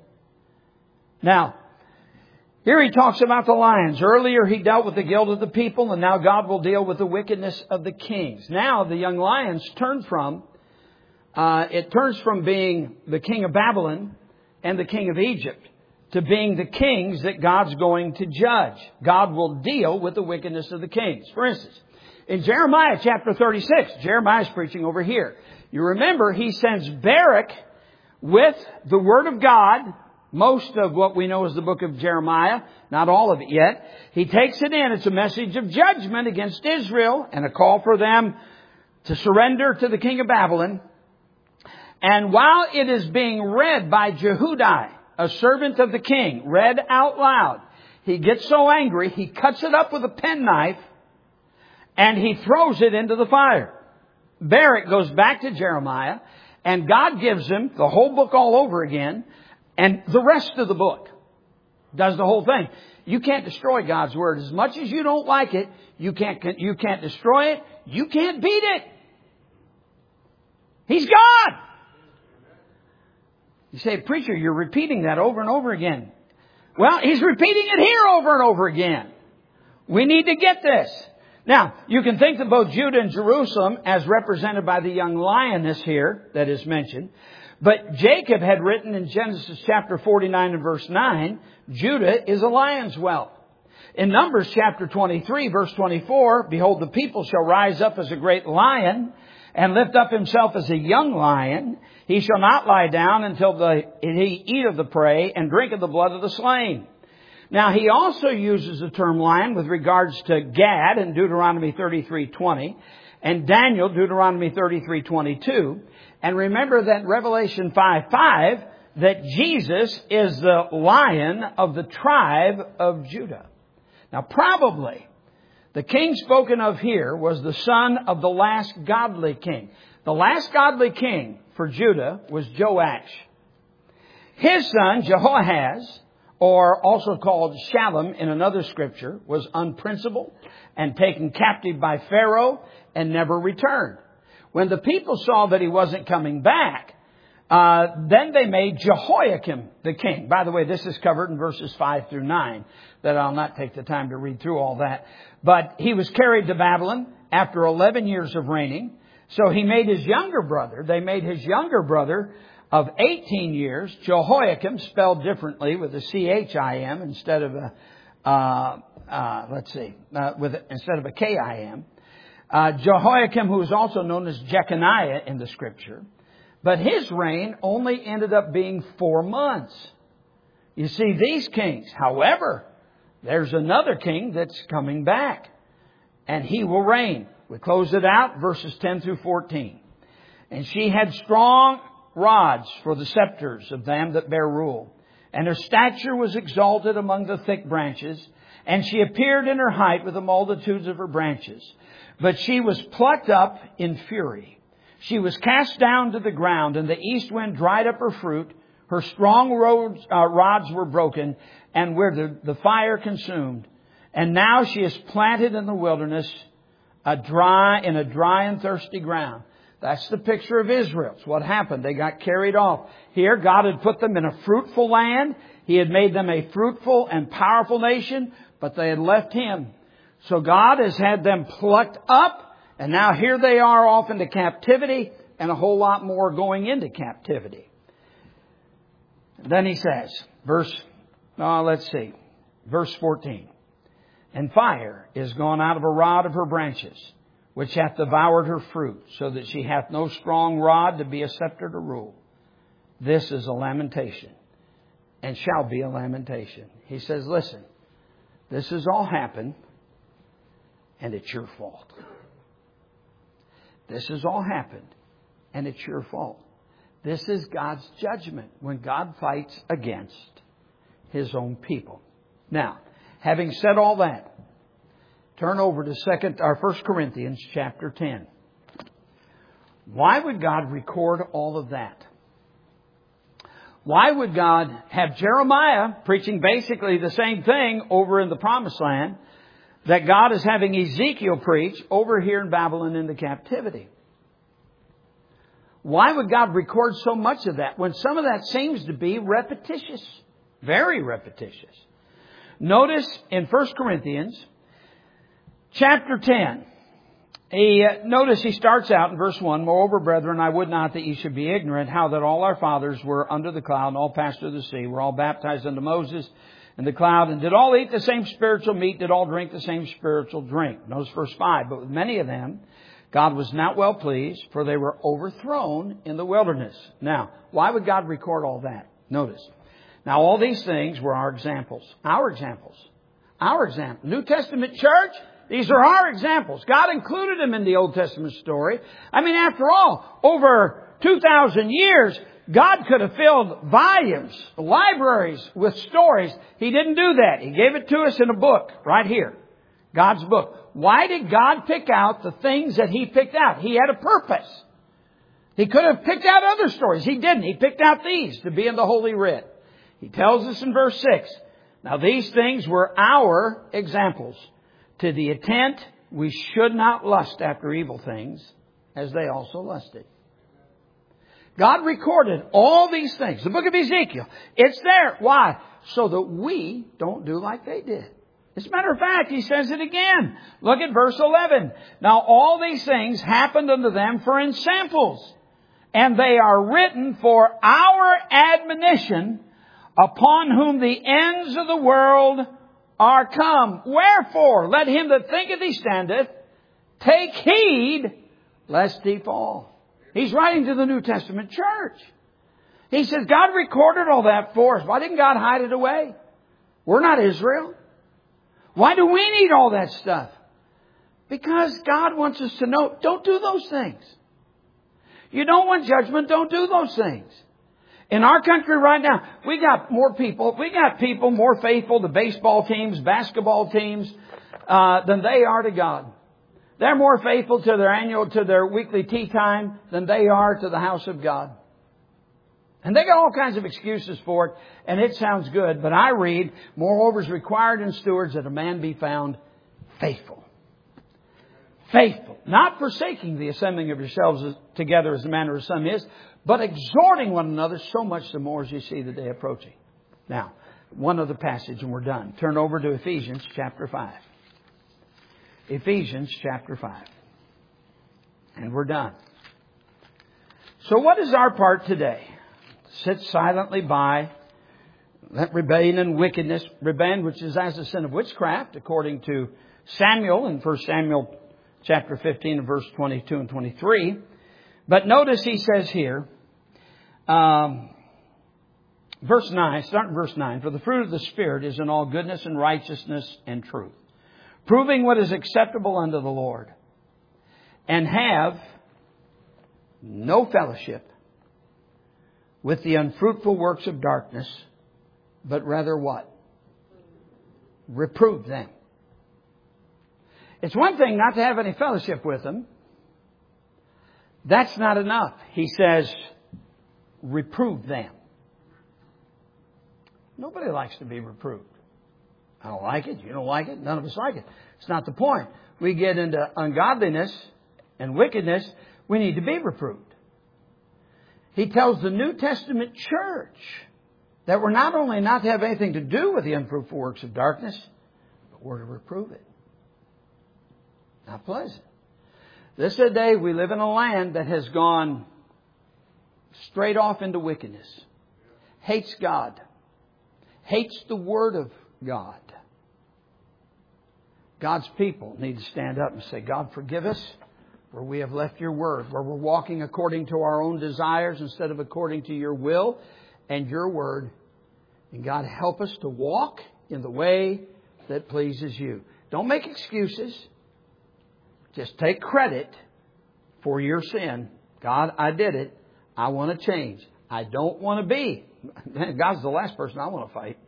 Now, here he talks about the lions. Earlier he dealt with the guilt of the people, and now God will deal with the wickedness of the kings. Now the young lions turn from Uh, it turns from being the king of Babylon and the king of Egypt to being the kings that God's going to judge. God will deal with the wickedness of the kings. For instance, in Jeremiah chapter thirty-six, Jeremiah's preaching over here. You remember he sends Baruch with the Word of God, most of what we know as the book of Jeremiah, not all of it yet. He takes it in. It's a message of judgment against Israel and a call for them to surrender to the king of Babylon. And while it is being read by Jehudi, a servant of the king, read out loud, he gets so angry, he cuts it up with a penknife and he throws it into the fire. Baruch goes back to Jeremiah, and God gives him the whole book all over again, and the rest of the book does the whole thing. You can't destroy God's Word. As much as you don't like it, you can't, you can't destroy it. You can't beat it. He's God. You say, preacher, you're repeating that over and over again. Well, He's repeating it here over and over again. We need to get this. Now, you can think of both Judah and Jerusalem as represented by the young lioness here that is mentioned. But Jacob had written in Genesis chapter forty-nine and verse nine, Judah is a lion's whelp. In Numbers chapter twenty-three, verse twenty-four, behold, the people shall rise up as a great lion and lift up himself as a young lion. He shall not lie down until the, he eat of the prey and drink of the blood of the slain. Now, he also uses the term lion with regards to Gad in Deuteronomy thirty-three twenty and Daniel, Deuteronomy thirty-three twenty-two. And remember that Revelation five five, that Jesus is the Lion of the tribe of Judah. Now, probably the king spoken of here was the son of the last godly king. The last godly king for Judah was Joash. His son, Jehoahaz, or also called Shallum in another scripture, was unprincipled and taken captive by Pharaoh and never returned. When the people saw that he wasn't coming back, uh, then they made Jehoiakim the king. By the way, this is covered in verses five through nine, that I'll not take the time to read through all that. But he was carried to Babylon after eleven years of reigning. So he made his younger brother, they made his younger brother of eighteen years, Jehoiakim, spelled differently with a C H I M instead of a, uh, uh, let's see, uh, with instead of a K I M. Uh, Jehoiakim, who is also known as Jeconiah in the scripture. But his reign only ended up being four months. You see, these kings, however, there's another king that's coming back, and he will reign. We close it out, verses ten through fourteen. And she had strong rods for the scepters of them that bear rule. And her stature was exalted among the thick branches. And she appeared in her height with the multitudes of her branches. But she was plucked up in fury. She was cast down to the ground, and the east wind dried up her fruit. Her strong rods, uh, rods were broken, and were the, the fire consumed. And now she is planted in the wilderness, a dry in a dry and thirsty ground. That's the picture of Israel. It's what happened. They got carried off. Here, God had put them in a fruitful land. He had made them a fruitful and powerful nation, but they had left Him. So God has had them plucked up, and now here they are off into captivity, and a whole lot more going into captivity. Then he says, verse, oh, let's see, verse fourteen. And fire is gone out of a rod of her branches, which hath devoured her fruit, so that she hath no strong rod to be a scepter to rule. This is a lamentation, and shall be a lamentation. He says, listen, this has all happened, and it's your fault. This has all happened, and it's your fault. This is God's judgment when God fights against His own people. Now, having said all that, turn over to second or First Corinthians chapter ten. Why would God record all of that? Why would God have Jeremiah preaching basically the same thing over in the Promised Land that God is having Ezekiel preach over here in Babylon in the captivity? Why would God record so much of that when some of that seems to be repetitious? Very repetitious. Notice in First Corinthians chapter ten, he, uh, notice he starts out in verse one, Moreover, brethren, I would not that ye should be ignorant how that all our fathers were under the cloud and all passed through the sea, were all baptized unto Moses in the cloud, and did all eat the same spiritual meat, did all drink the same spiritual drink. Notice verse five, but with many of them God was not well pleased, for they were overthrown in the wilderness. Now, why would God record all that? Notice. Now, all these things were our examples. Our examples. Our example. New Testament church, these are our examples. God included them in the Old Testament story. I mean, after all, over two thousand years, God could have filled volumes, libraries with stories. He didn't do that. He gave it to us in a book right here. God's book. Why did God pick out the things that He picked out? He had a purpose. He could have picked out other stories. He didn't. He picked out these to be in the Holy Writ. He tells us in verse six, now these things were our examples, to the intent we should not lust after evil things, as they also lusted. God recorded all these things. The book of Ezekiel, it's there. Why? So that we don't do like they did. As a matter of fact, He says it again. Look at verse eleven. Now all these things happened unto them for ensamples, and they are written for our admonition, upon whom the ends of the world are come. Wherefore, let him that thinketh he standeth take heed lest he fall. He's writing to the New Testament church. He says, God recorded all that for us. Why didn't God hide it away? We're not Israel. Why do we need all that stuff? Because God wants us to know, don't do those things. You don't want judgment, don't do those things. In our country right now, we got more people, we got people more faithful to baseball teams, basketball teams, uh, than they are to God. They're more faithful to their annual, to their weekly tea time than they are to the house of God. And they got all kinds of excuses for it, and it sounds good. But I read, moreover is required in stewards that a man be found faithful. Faithful. Not forsaking the assembling of yourselves together as the manner of some is, but exhorting one another so much the more as you see the day approaching. Now, one other passage and we're done. Turn over to Ephesians chapter five. Ephesians chapter five. And we're done. So what is our part today? Sit silently by. Let rebellion and wickedness, rebellion which is as the sin of witchcraft, according to Samuel in First Samuel chapter fifteen and verse twenty-two and twenty-three. But notice he says here, um, verse nine, start in verse nine, for the fruit of the Spirit is in all goodness and righteousness and truth, proving what is acceptable unto the Lord, and have no fellowship with the unfruitful works of darkness, but rather what? Reprove them. It's one thing not to have any fellowship with them. That's not enough. He says, reprove them. Nobody likes to be reproved. I don't like it. You don't like it. None of us like it. It's not the point. We get into ungodliness and wickedness. We need to be reproved. He tells the New Testament church that we're not only not to have anything to do with the unfruitful works of darkness, but we're to reprove it. Not pleasant. This is a day we live in a land that has gone straight off into wickedness. Hates God. Hates the Word of God. God's people need to stand up and say, God, forgive us where we have left your word, where we're walking according to our own desires instead of according to your will and your word. And God, help us to walk in the way that pleases you. Don't make excuses. Just take credit for your sin. God, I did it. I want to change. I don't want to be. God's the last person I want to fight.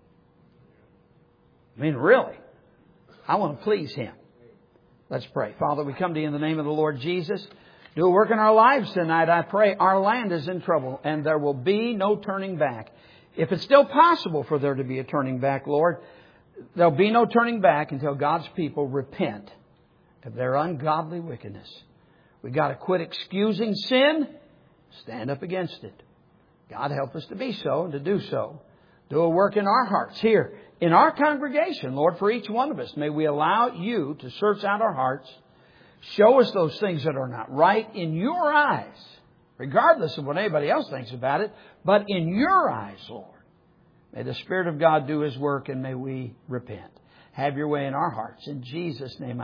I mean, really. I want to please Him. Let's pray. Father, we come to you in the name of the Lord Jesus. Do a work in our lives tonight. I pray our land is in trouble and there will be no turning back. If it's still possible for there to be a turning back, Lord, there'll be no turning back until God's people repent of their ungodly wickedness. We've got to quit excusing sin. Stand up against it. God, help us to be so and to do so. Do a work in our hearts here, in our congregation, Lord, for each one of us. May we allow you to search out our hearts. Show us those things that are not right in your eyes, regardless of what anybody else thinks about it, but in your eyes, Lord. May the Spirit of God do His work and may we repent. Have your way in our hearts. In Jesus' name.